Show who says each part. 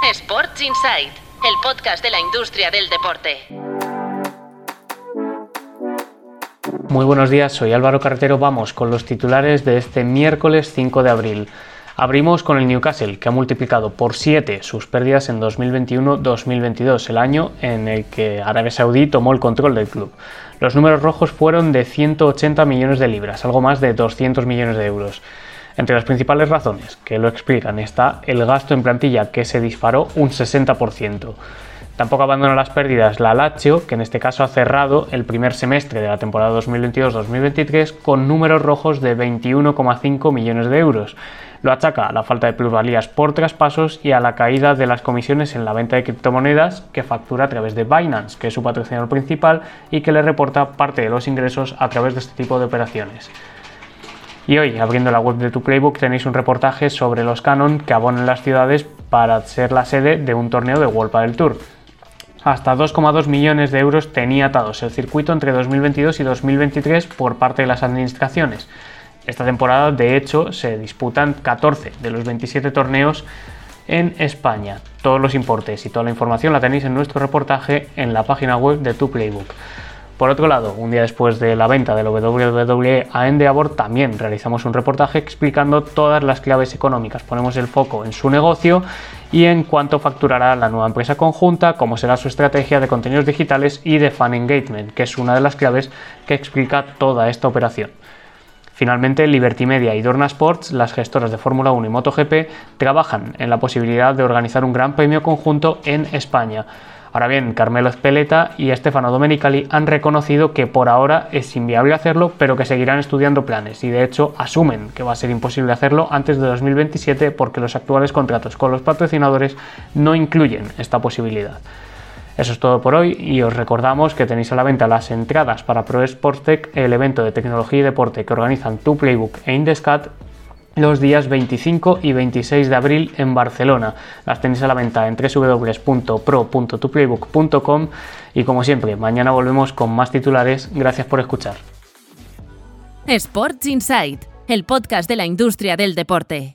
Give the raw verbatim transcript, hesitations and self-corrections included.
Speaker 1: Sports Insight, el podcast de la industria del deporte.
Speaker 2: Muy buenos días, soy Álvaro Carretero. Vamos con los titulares de este miércoles cinco de abril. Abrimos con el Newcastle, que ha multiplicado por siete sus pérdidas en dos mil veintiuno dos mil veintidós, el año en el que Arabia Saudí tomó el control del club. Los números rojos fueron de ciento ochenta millones de libras, algo más de doscientos millones de euros. Entre las principales razones que lo explican está el gasto en plantilla, que se disparó un sesenta por ciento. Tampoco abandona las pérdidas la Lazio, que en este caso ha cerrado el primer semestre de la temporada dos mil veintidós dos mil veintitrés con números rojos de veintiuno coma cinco millones de euros. Lo achaca a la falta de plusvalías por traspasos y a la caída de las comisiones en la venta de criptomonedas que factura a través de Binance, que es su patrocinador principal y que le reporta parte de los ingresos a través de este tipo de operaciones. Y hoy, abriendo la web de Tu Playbook, tenéis un reportaje sobre los canon que abonan las ciudades para ser la sede de un torneo de World Padel Tour. Hasta dos coma dos millones de euros tenía atados el circuito entre dos mil veintidós y dos mil veintitrés por parte de las administraciones. Esta temporada, de hecho, se disputan catorce de los veintisiete torneos en España. Todos los importes y toda la información la tenéis en nuestro reportaje en la página web de Tu Playbook. Por otro lado, un día después de la venta del W W E a Endeavor, también realizamos un reportaje explicando todas las claves económicas. Ponemos el foco en su negocio y en cuánto facturará la nueva empresa conjunta, cómo será su estrategia de contenidos digitales y de fan engagement, que es una de las claves que explica toda esta operación. Finalmente, Liberty Media y Dorna Sports, las gestoras de Fórmula uno y MotoGP, trabajan en la posibilidad de organizar un gran premio conjunto en España. Ahora bien, Carmelo Ezpeleta y Stefano Domenicali han reconocido que por ahora es inviable hacerlo, pero que seguirán estudiando planes y de hecho asumen que va a ser imposible hacerlo antes de dos mil veintisiete porque los actuales contratos con los patrocinadores no incluyen esta posibilidad. Eso es todo por hoy y os recordamos que tenéis a la venta las entradas para Pro Sports Tech, el evento de tecnología y deporte que organizan Tu Playbook e Indescat, los días veinticinco y veintiséis de abril en Barcelona. Las tenéis a la venta en doble u doble u doble u punto pro punto tu playbook punto com y como siempre, mañana volvemos con más titulares. Gracias por escuchar.
Speaker 1: Sports Insight, el podcast de la industria del deporte.